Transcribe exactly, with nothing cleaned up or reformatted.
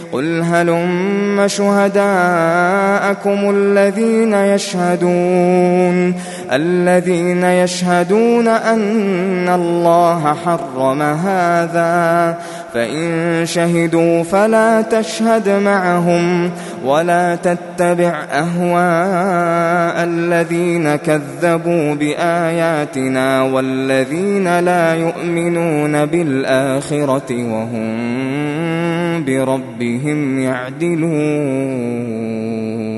قل هلم شهداءكم الذين يشهدون الذين يشهدون أن الله حرم هذا فإن شهدوا فلا تشهد معهم ولا تتبع أهواء الذين كذبوا بآياتنا والذين لا يؤمنون بالآخرة وهم بربهم يعدلون.